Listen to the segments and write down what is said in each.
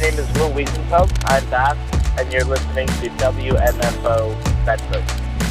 name is Will Wiesenfeld. I'm Bass, and you're listening to WMFO Bedford.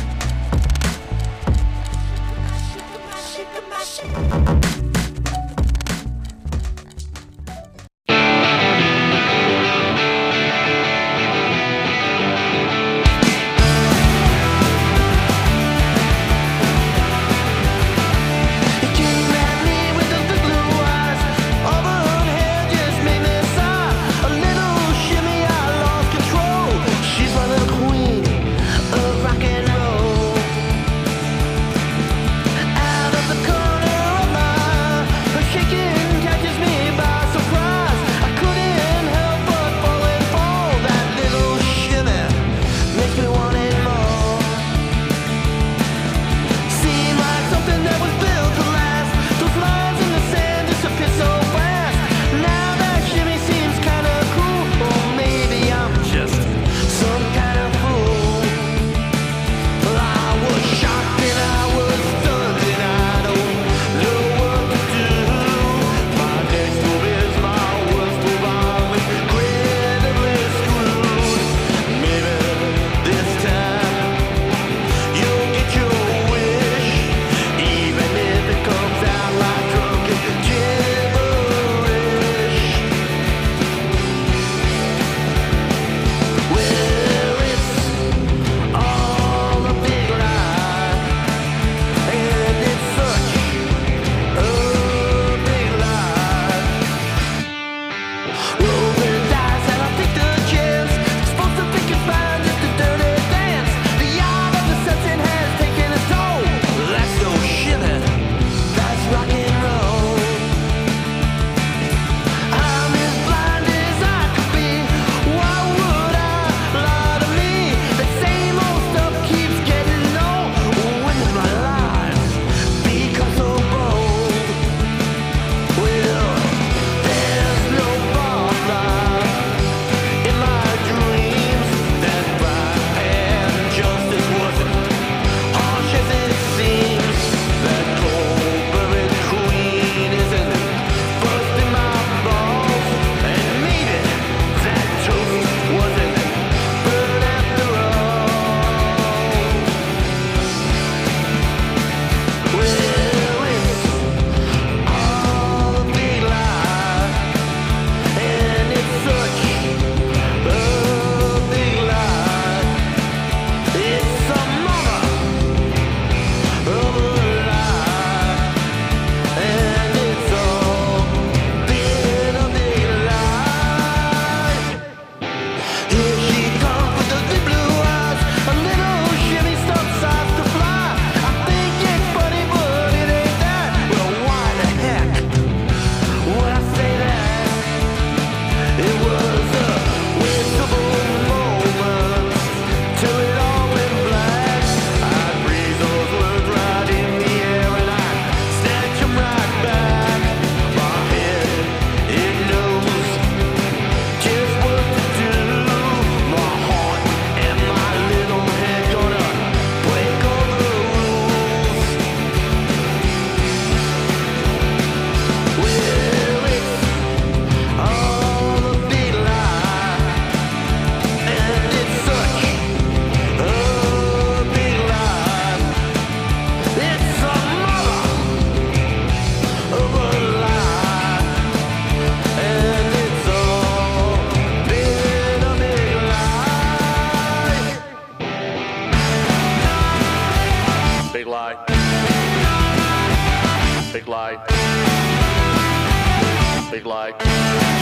Big lie. Did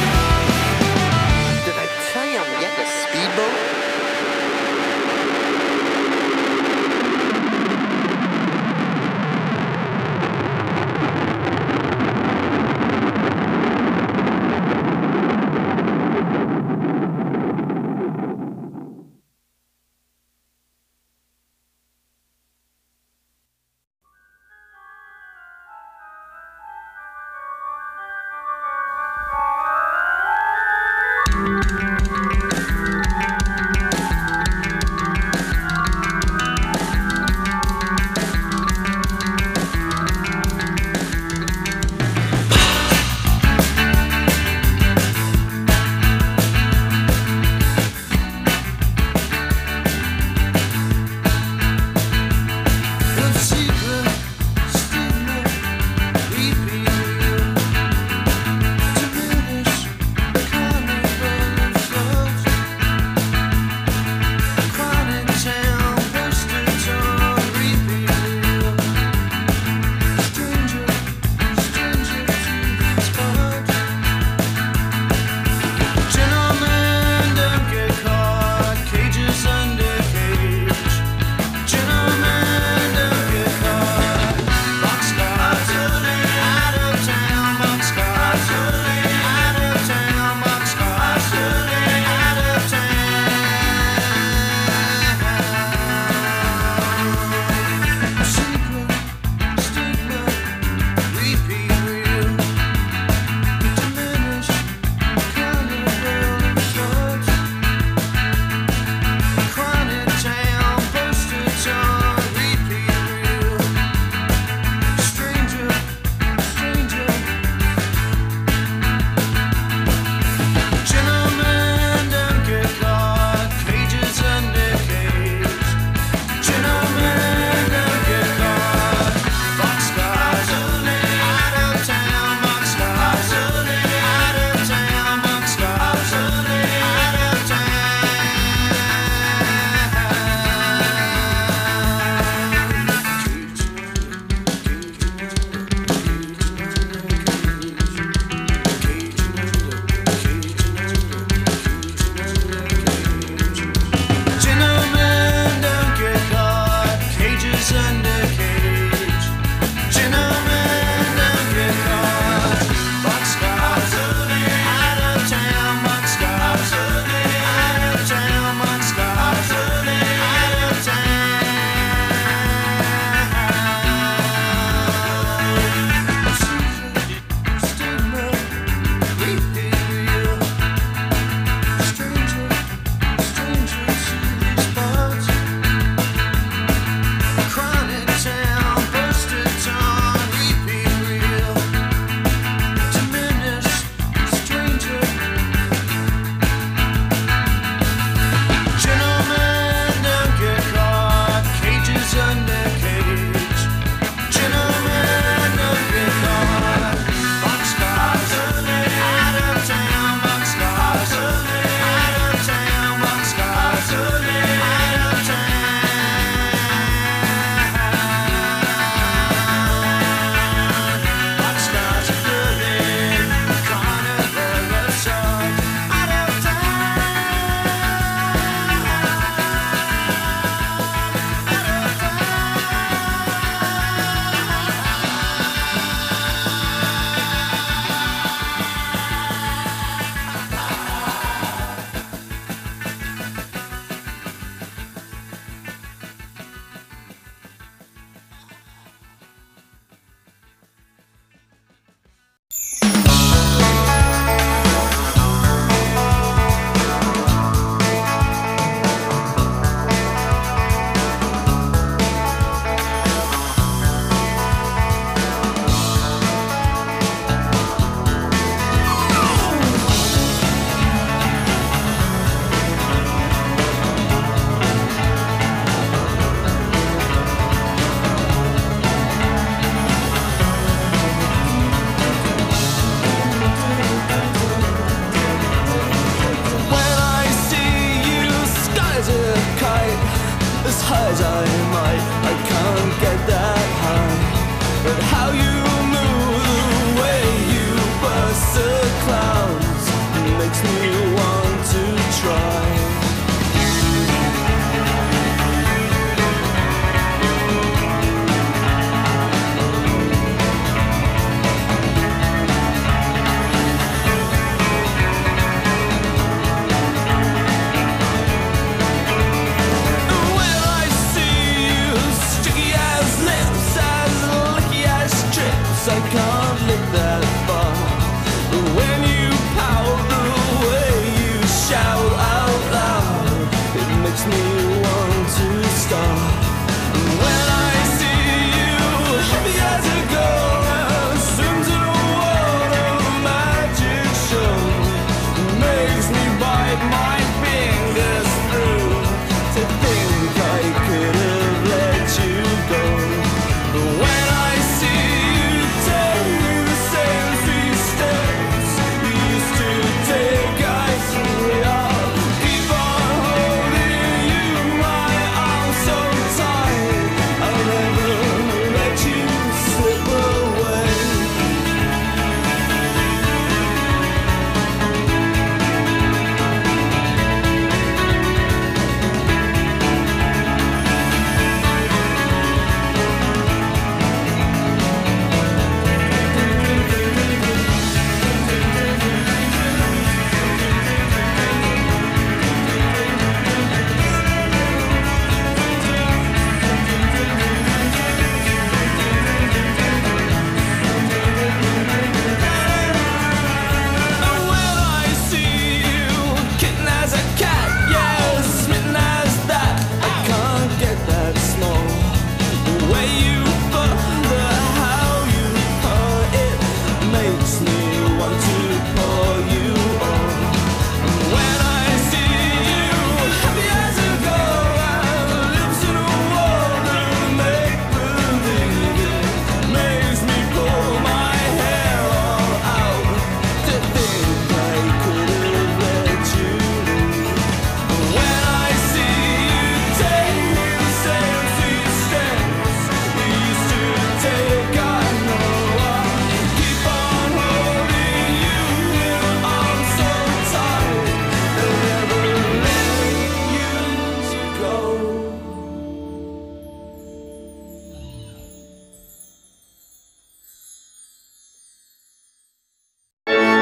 I tell you I'm getting a speedboat?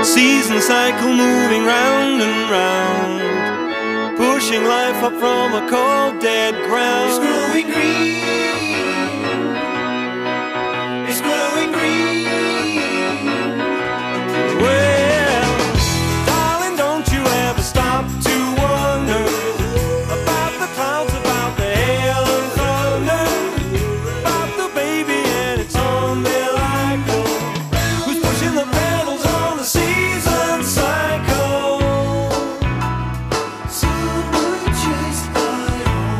Season cycle moving round and round, pushing life up from a cold dead ground. It's growing green, it's growing green. Well, darling, don't you ever stop to wonder about the clouds, about the hail and thunder, about the baby and its umbilical, who's pushing the pedals on the season cycle. Someone chased by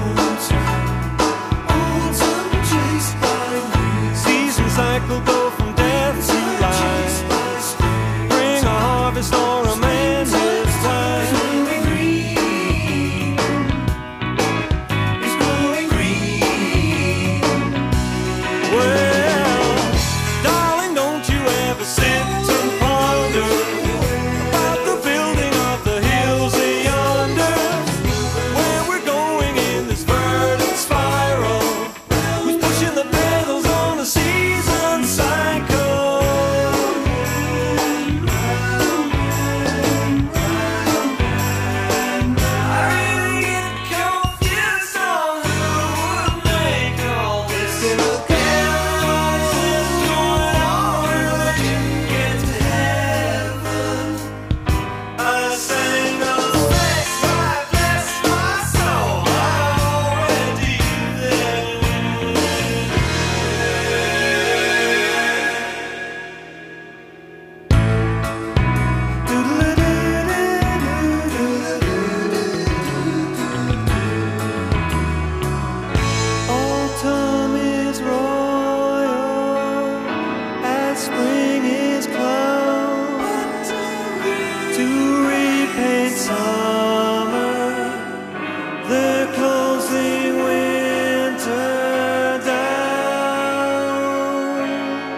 autumn chased by wind. Season cycle go from death to life, bring a harvest or a man this time. It's growing green, it's growing green. Well, darling, don't you ever sit and ponder about the building of the hills yonder, where we're going in this verdant spiral, who's pushing the pedals on the season cycle. I really get confused on who would make all this. Look at what's going on when you get to heaven. I sang those thanks, God bless my soul. I'm already there. Autumn is royal, as spring is clown, to repaint summer, they're closing winter down.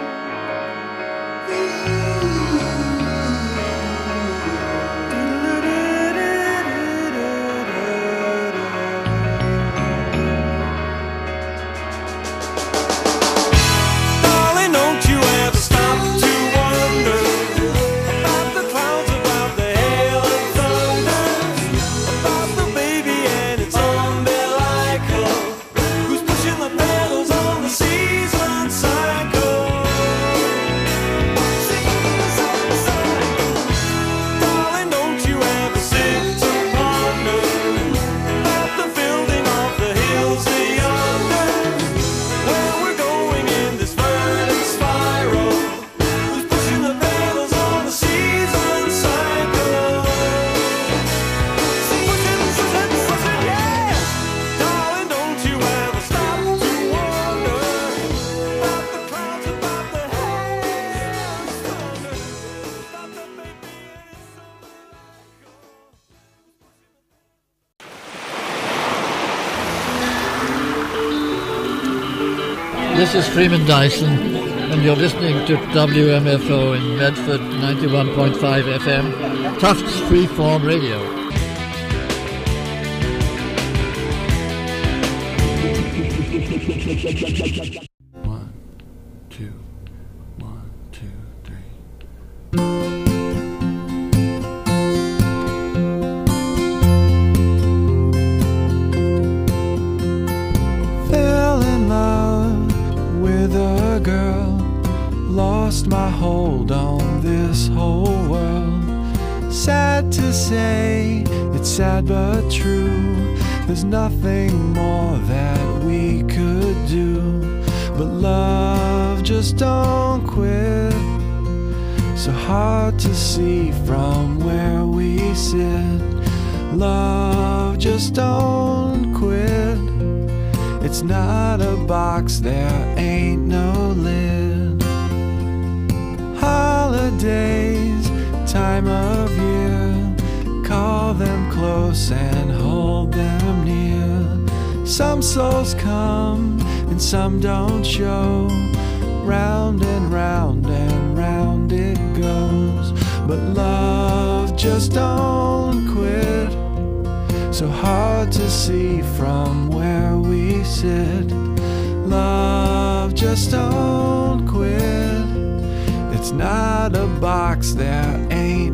Darling, don't you ever stop to wonder about the clouds, about the hail and thunder, about the baby and its umbilical, who's pushing the pedals on the season cycle. Darling, don't you ever sit and ponder about the building of the hills yonder, where we're going in this verdant spiral, who's pushing the pedals on the season cycle. Pushing, yeah. Darling, don't you ever stop to wonder about the clouds, about the hail and thunder, about the baby and its This is Freeman Dyson, and you're listening to WMFO in Medford 91.5 FM, Tufts Freeform Radio. One, two, 3. Fell in love with a girl, lost my hold on this whole world. Sad to say, it's sad but true. There's nothing more that we could do, but love just don't quit. So hard to see from where we sit. Love just don't quit. It's not a box, there ain't no lid. Holidays, time of year, call them close and hold them near. Some souls come and some don't show. Round and round and round it goes. But love just don't quit. So hard to see from where we sit. Love just don't quit. It's not a box, there ain't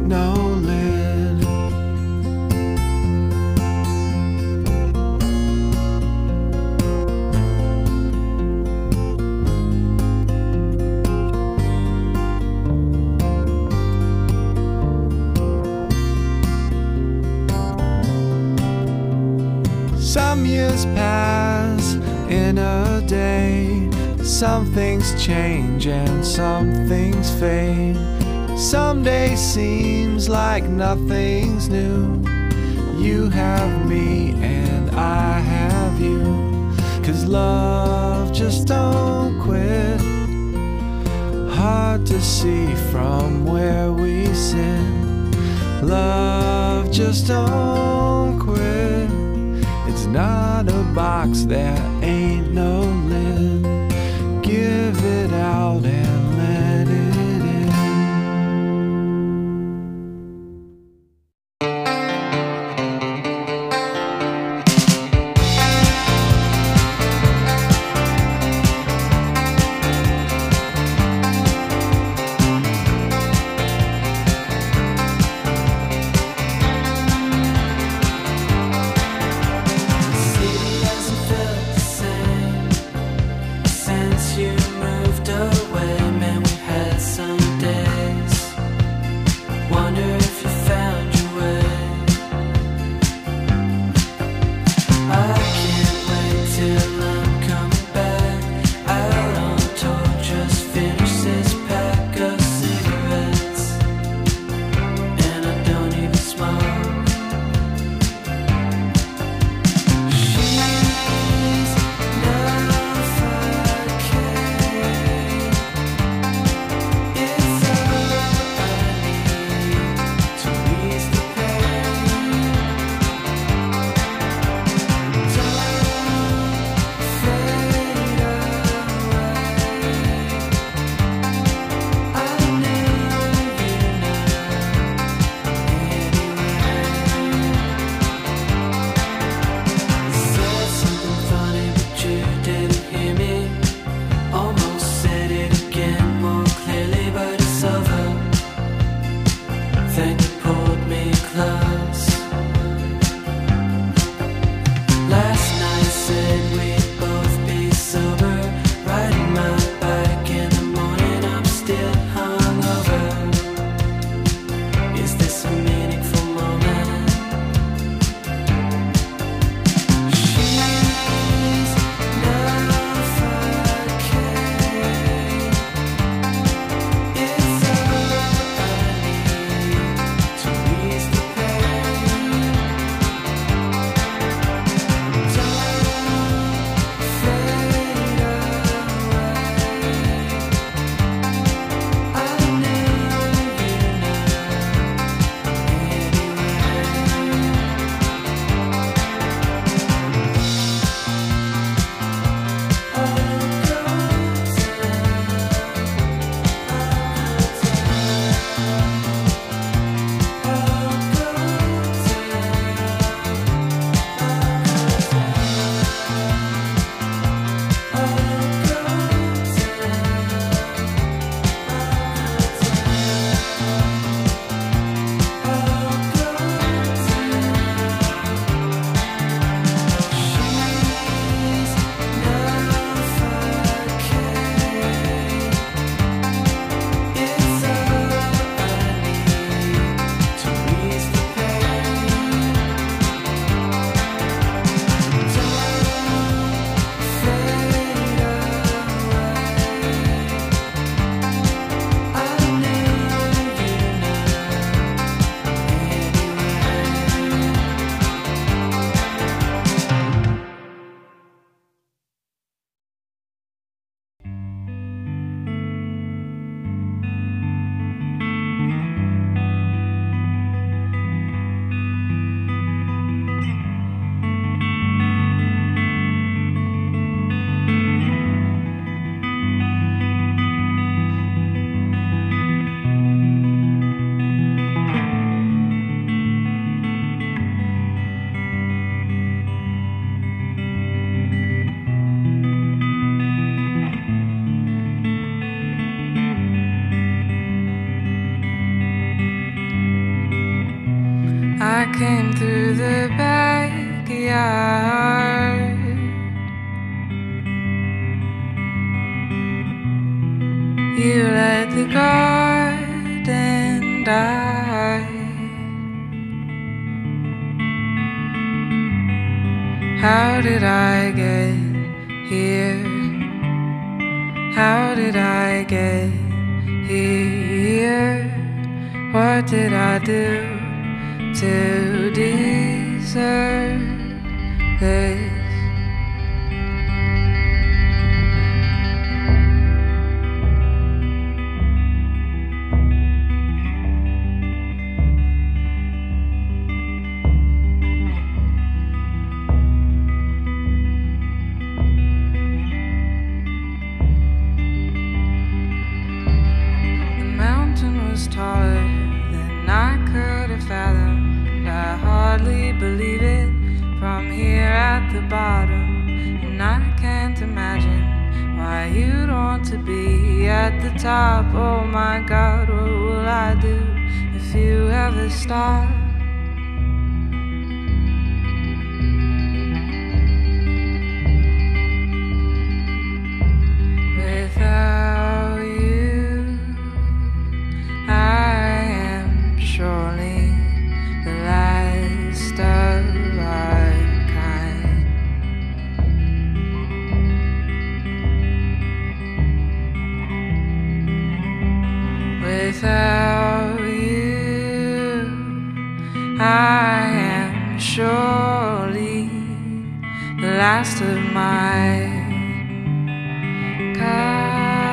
years pass in a day. Some things change and some things fade. Some day seems like nothing's new. You have me and I have you. 'Cause love just don't quit. Hard to see from where we sit. Love just don't quit. It's not a box, there ain't no lid. Give it out and let it in. I came through the backyard. You let the garden die. How did I get here? How did I get here? What did I do to deserve this? Taller than I could have fathomed. I hardly believe it from here at the bottom, and I can't imagine why you'd want to be at the top. Oh my God, what will I do if you ever stop? Without you, I am surely the last of our kind. Without you, I am surely the last of my kind.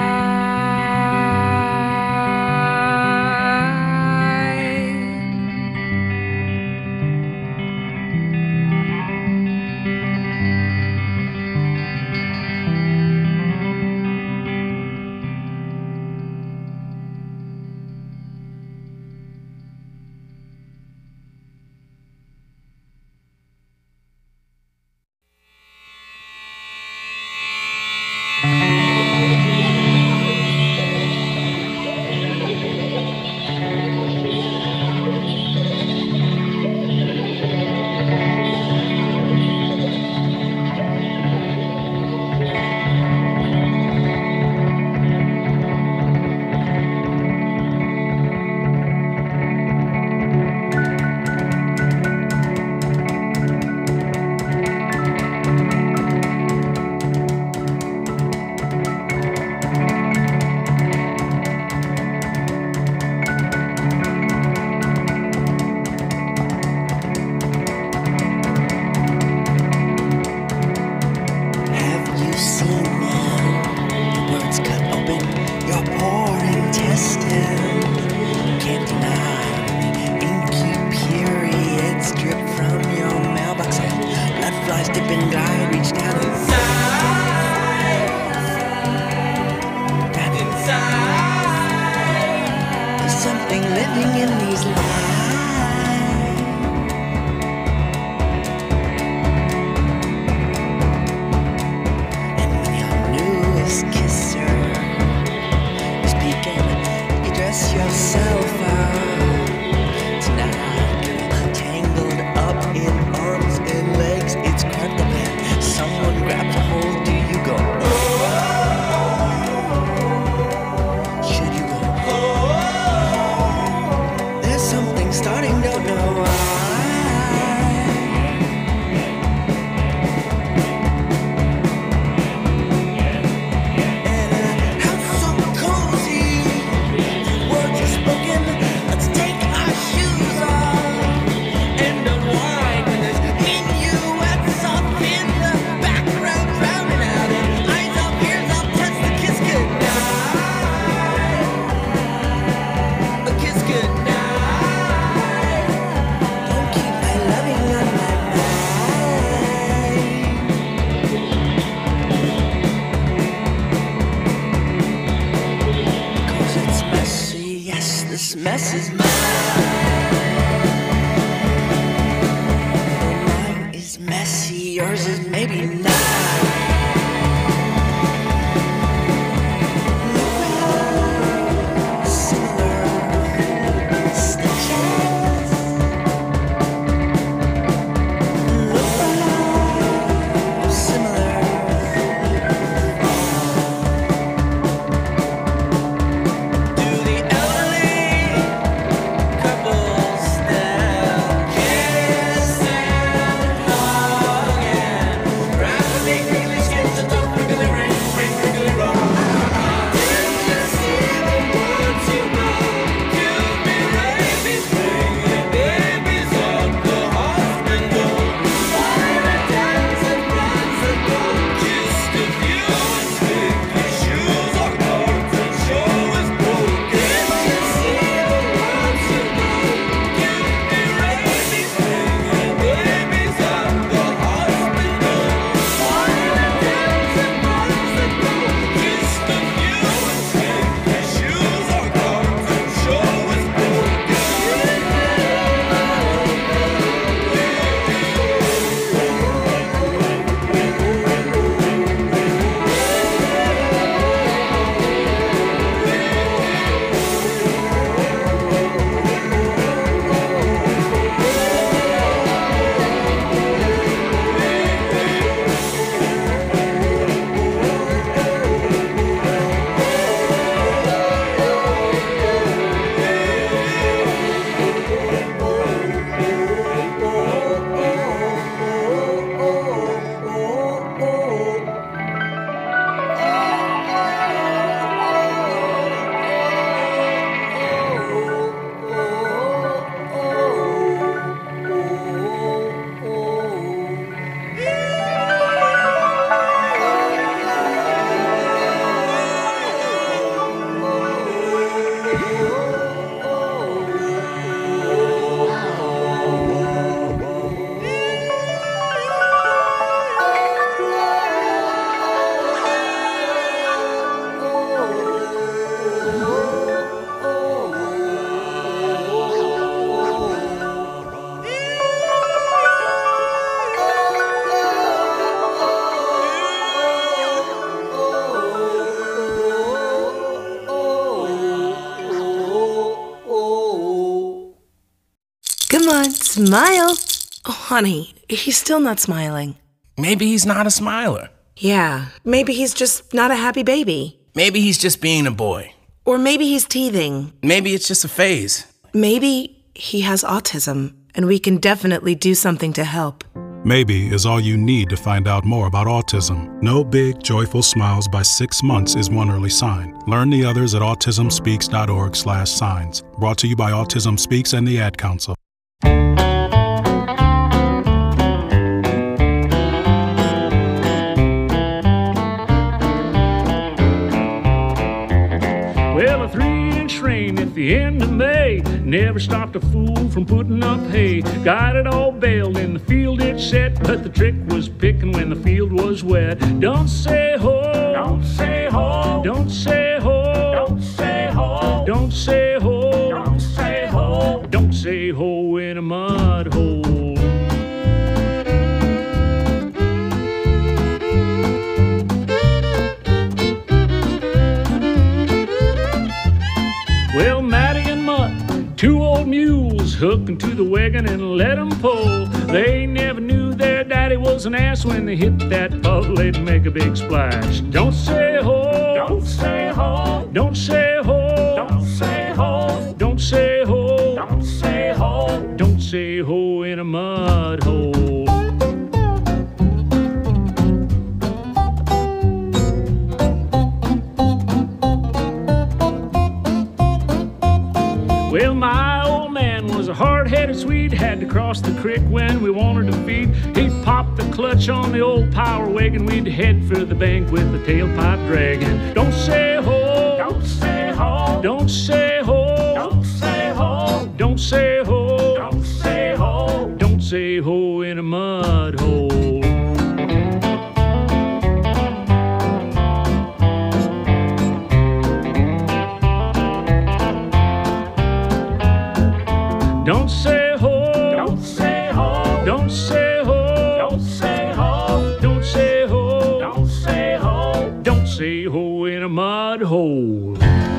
mess is mine. Mine is messy, yours is maybe not. Yeah. on, smile. Oh, honey, he's still not smiling. Maybe he's not a smiler. Yeah, maybe he's just not a happy baby. Maybe he's just being a boy. Or maybe he's teething. Maybe it's just a phase. Maybe he has autism, and we can definitely do something to help. Maybe is all you need to find out more about autism. No big, joyful smiles by 6 months is one early sign. Learn the others at autismspeaks.org/signs. Brought to you by Autism Speaks and the Ad Council. Well, a 3-inch rain at the end of May never stopped a fool from putting up hay. Got it all baled in the field it set, but the trick was picking when the field was wet. Don't say ho, don't say ho, don't say ho, don't say ho, don't say ho, don't say ho, don't say ho in a mud hole. Well, Matty and Mutt, 2 old mules, hooking to the wagon and let 'em pull. They never knew their daddy was an ass. When they hit that puddle, they'd make a big splash. Don't say ho, don't say ho, don't say ho, don't say ho, don't say ho, don't say ho, don't say ho in a mud hole. Well, my old man was a hard-headed Swede, had to cross the creek when we wanted to feed. He'd pop the clutch on the old power wagon, we'd head for the bank with the tailpipe dragging. Don't say ho, don't say ho, don't say ho, don't say ho, don't say ho, don't say ho, don't say ho in a mud hole. Don't say ho, don't say ho, don't say ho, don't say ho, don't say ho, don't say ho, don't say ho in a mud hole.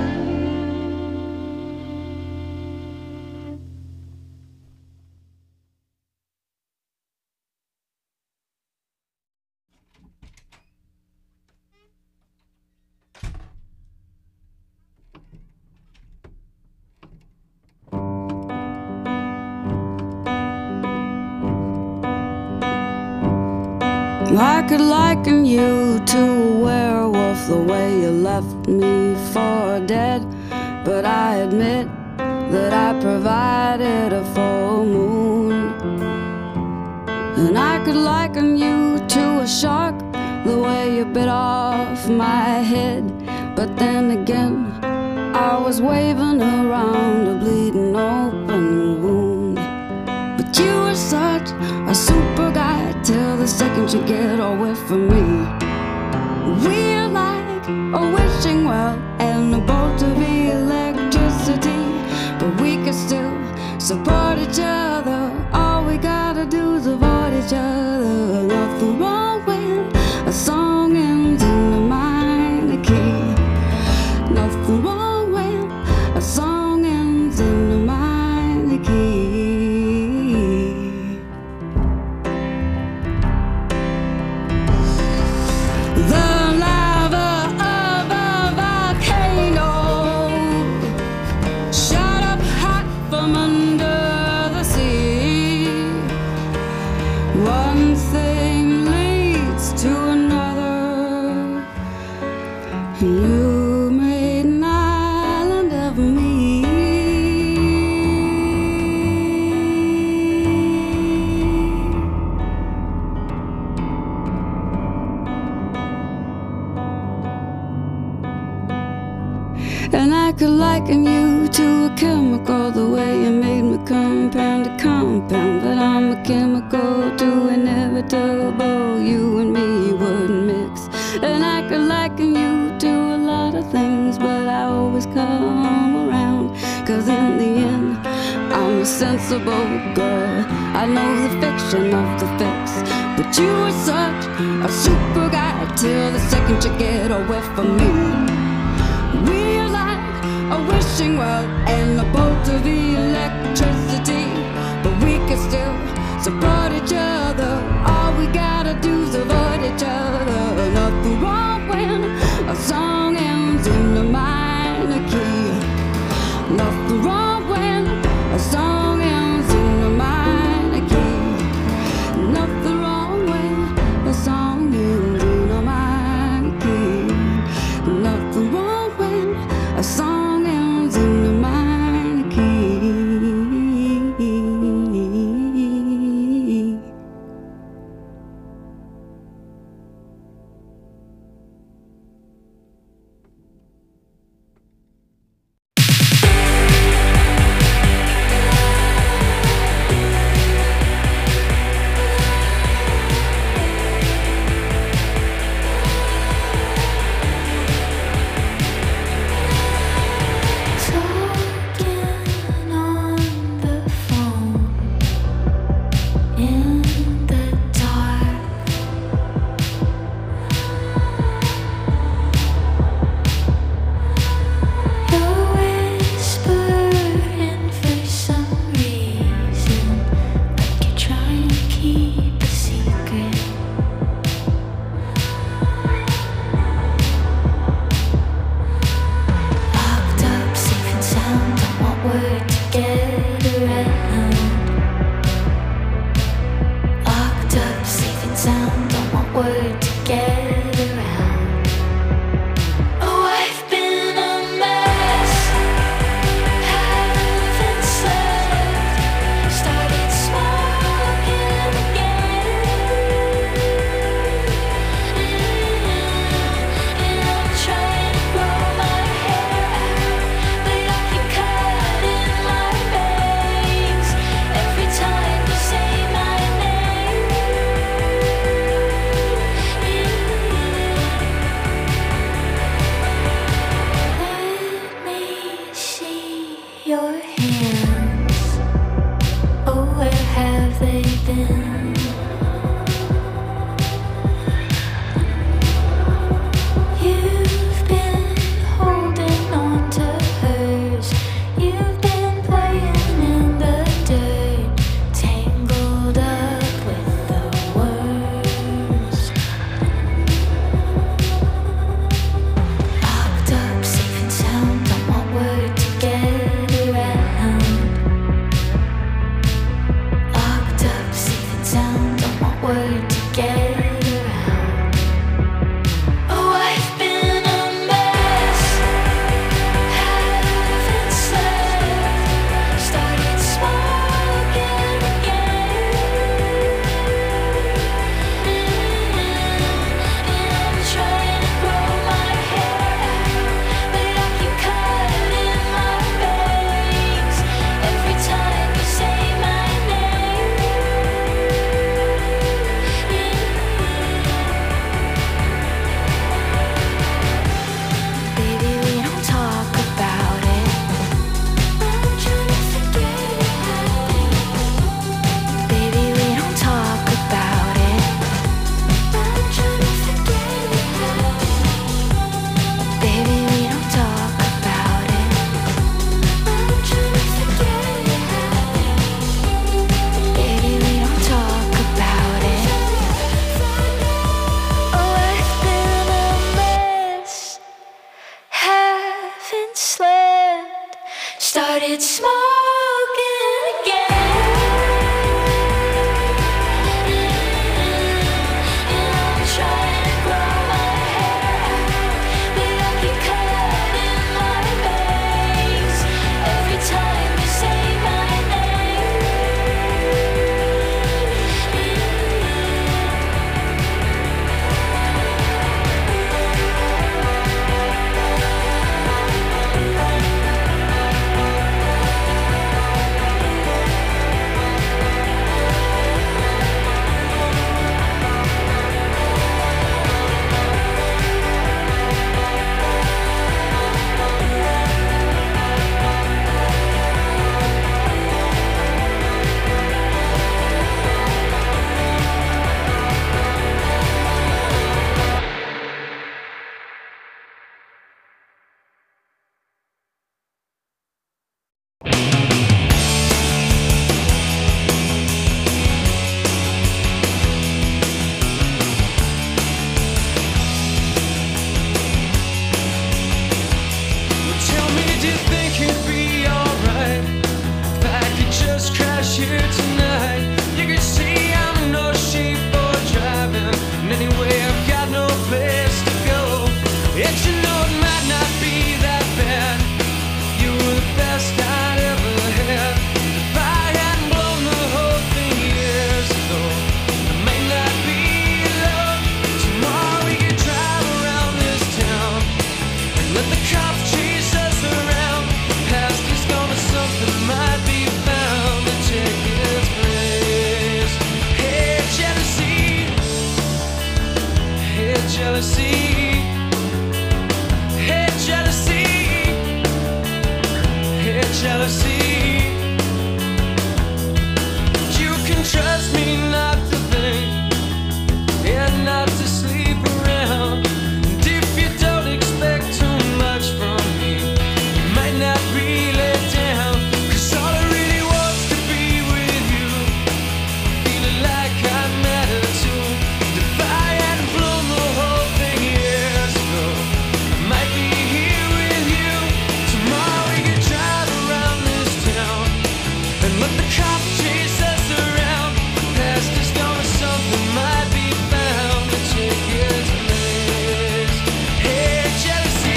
I could liken you to a werewolf, the way you left me for dead. But I admit that I provided a full moon. And I could liken you to a shark, the way you bit off my head. But then again, I was waving around a bleeding open wound. But you were such a super guy till the second you get away from me. We're like a wishing well and a bolt of electricity, but we can still support each other. All we gotta do is avoid each other. Nothing wrong when a song ends in a minor key. Nothing wrong when a song ends in a minor key. And I could liken you to a chemical, the way you made me compound to compound. But I'm a chemical too inevitable, you and me wouldn't mix. And I could liken you to a lot of things, but I always come around. Cause in the end, I'm a sensible girl. I know the fiction of the fix, but you were such a super guy till the second you get away from me. We're like a wishing well and a bolt of electricity, but we crash here tonight. You can see I'm no sheep for driving, and anyway I've got no place to go. And you know it might not be that bad. You were the best I'd ever had. If I hadn't blown the whole thing years ago, it may not be love. Tomorrow we can drive around this town and let the cops chase us around. Past is gone, but something might be found to take its place. Hey, jealousy. Hey, jealousy. Hey, jealousy. Hey, jealousy. You can trust me not to think and not to sleep around. And if you don't expect too much from me, you might not really down. 'Cause all I really want's to be with you, feeling like I matter too. If I hadn't blown the whole thing years ago, I might be here with you. Tomorrow we can drive around this town and let the cops chase us around. Past is gone, but something might be found to take its place. Hey, jealousy.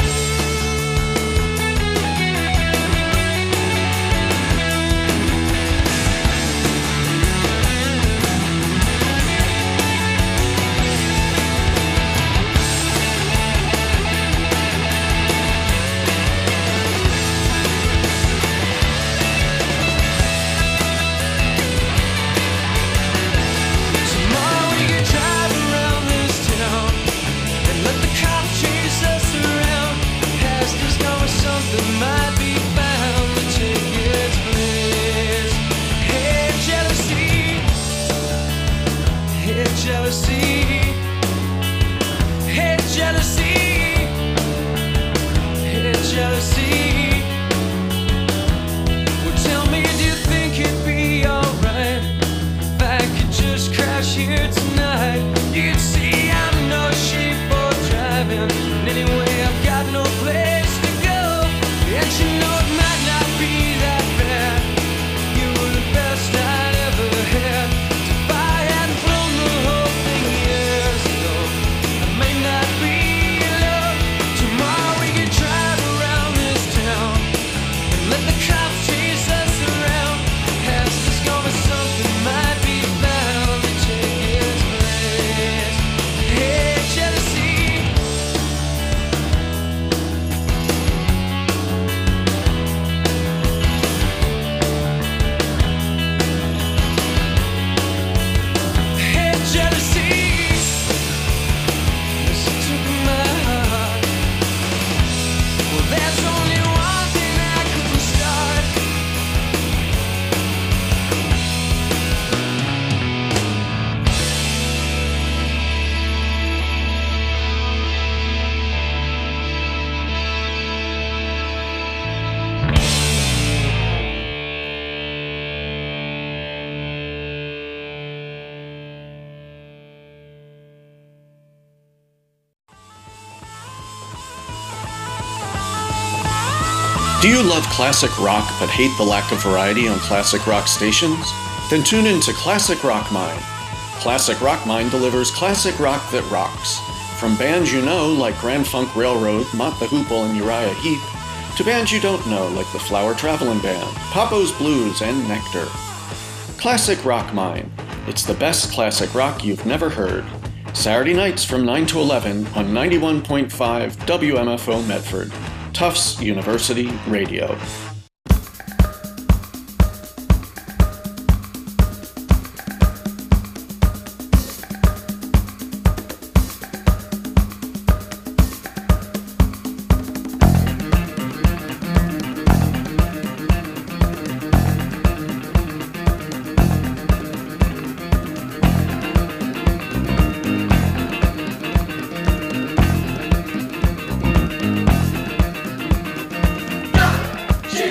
Tomorrow we can drive around this town and let the cops chase us around. Past is gone, but something might be found to take its place. Hey, jealousy. Hey, jealousy. Hey, jealousy. Hey, jealousy. Well, tell me, do you think it'd be alright if I could just crash here tonight? You can see I'm no sheep for driving, and anyway I've got no place to go. And you know it might not be that bad. You were the best I'd ever had. If I hadn't blown the whole thing years ago, I may not be love. Tomorrow we can drive around this town and let the cops chase us around. Past is gone, but something might be found to take its place. Hey, jealousy. Hey, jealousy. Listen to my heart. Well, there's only one thing I can start. Do you love classic rock but hate the lack of variety on classic rock stations? Then tune in to Classic Rock Mine. Classic Rock Mine delivers classic rock that rocks. From bands you know like Grand Funk Railroad, Mott the Hoople, and Uriah Heep, to bands you don't know like the Flower Travelin' Band, Papo's Blues, and Nectar. Classic Rock Mine. It's the best classic rock you've never heard. Saturday nights from 9 to 11 on 91.5 WMFO Medford. Tufts University Radio. Jealousy.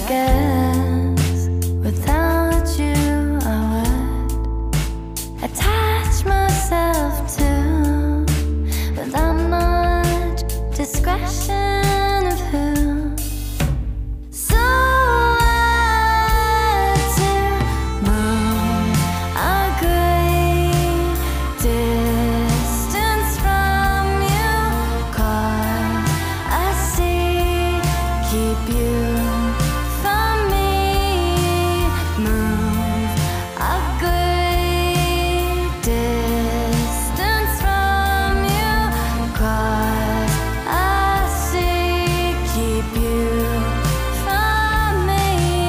guess without you I would attach myself to, without much discretion of who. So I had to move a great distance from you, 'cause I see keep you from me. Move a great distance from you, 'cause I see keep you from me.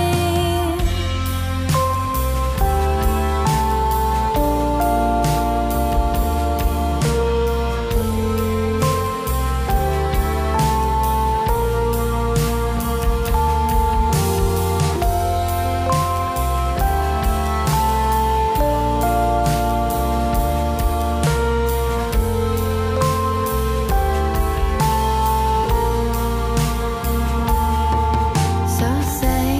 So say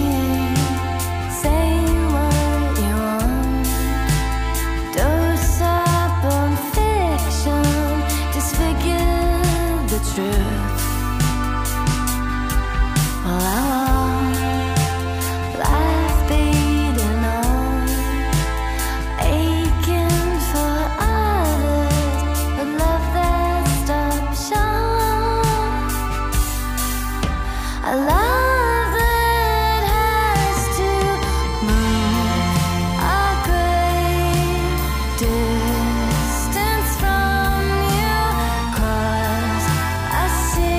what you want. Dose up on fiction, disfigure the truth. Well, I want life beating on, aching for others, but love that stops short. I love that has to move a great distance from you, 'cause I see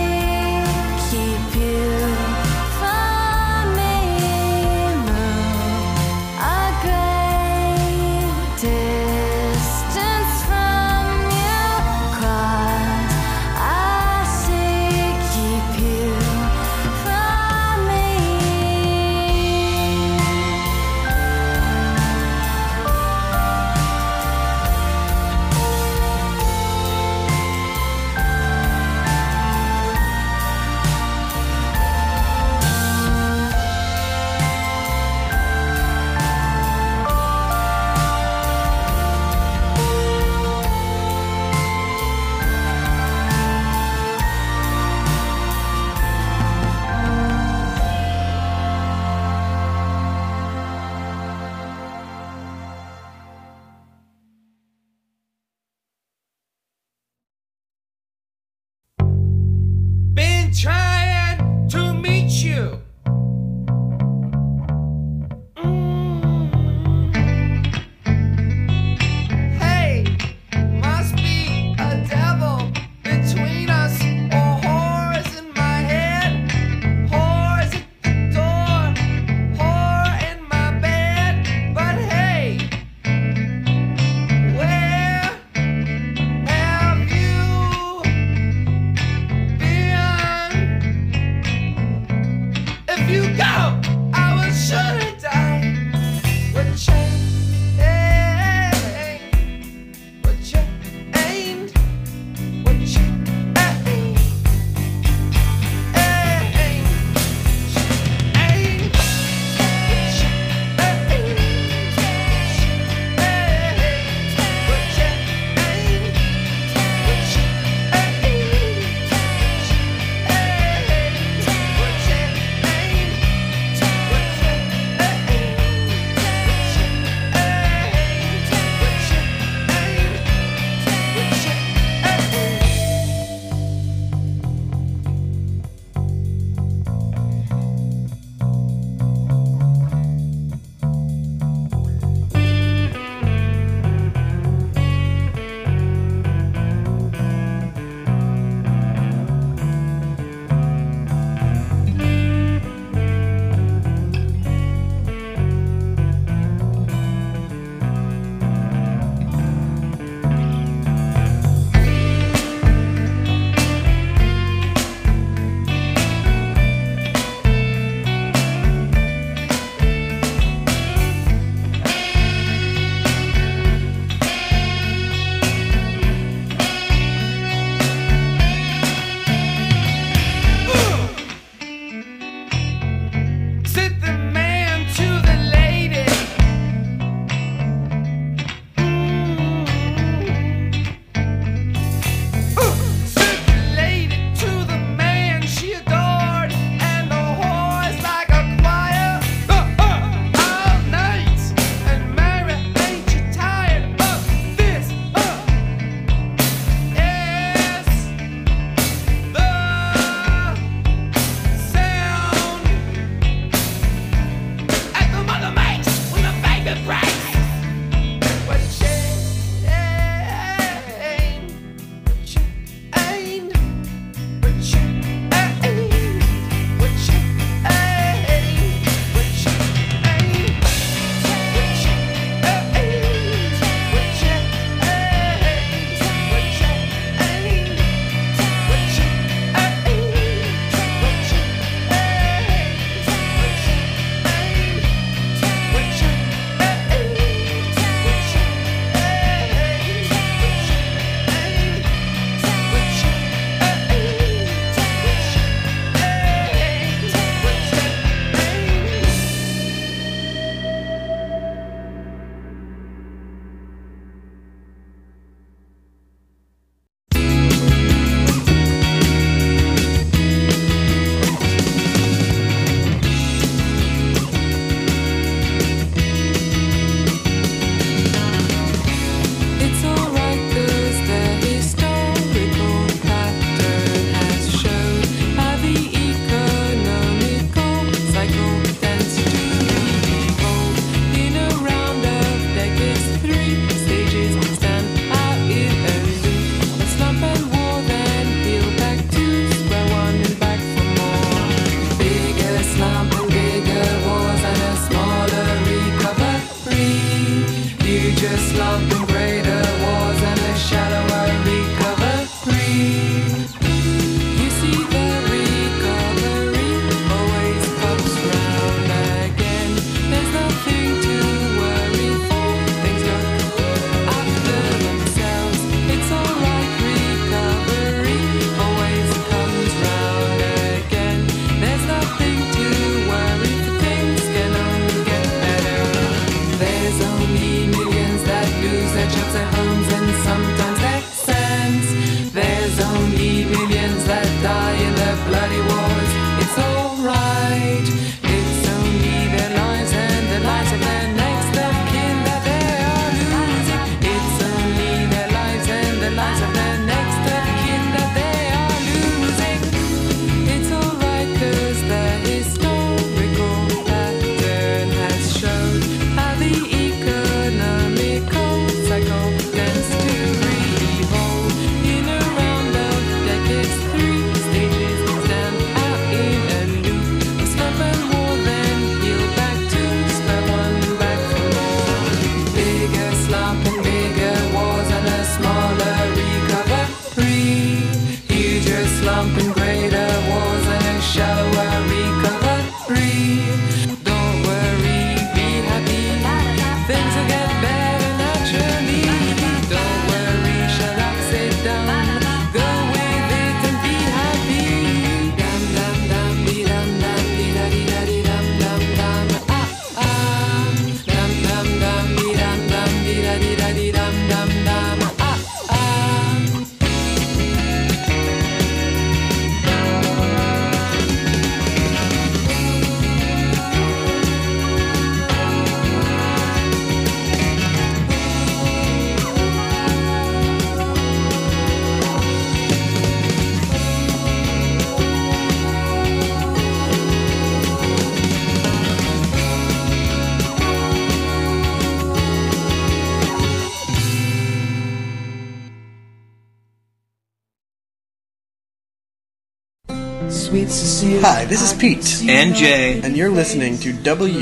Sweet Cecilia. Hi, this is Pete. And Jay. And you're listening to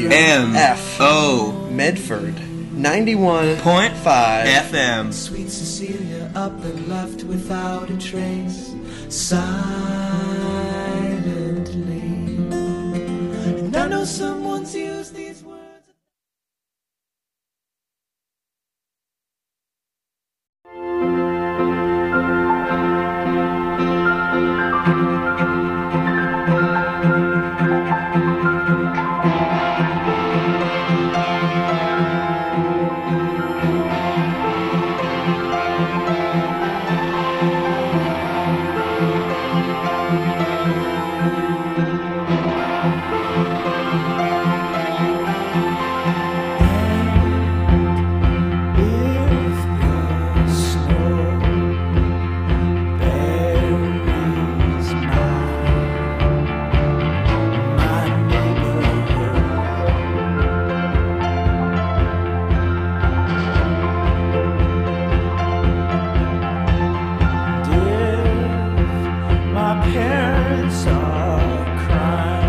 WMFO Medford 91.5 FM. Sweet Cecilia up and left without a trace, silently. And I know someone's used these words. Parents are crying.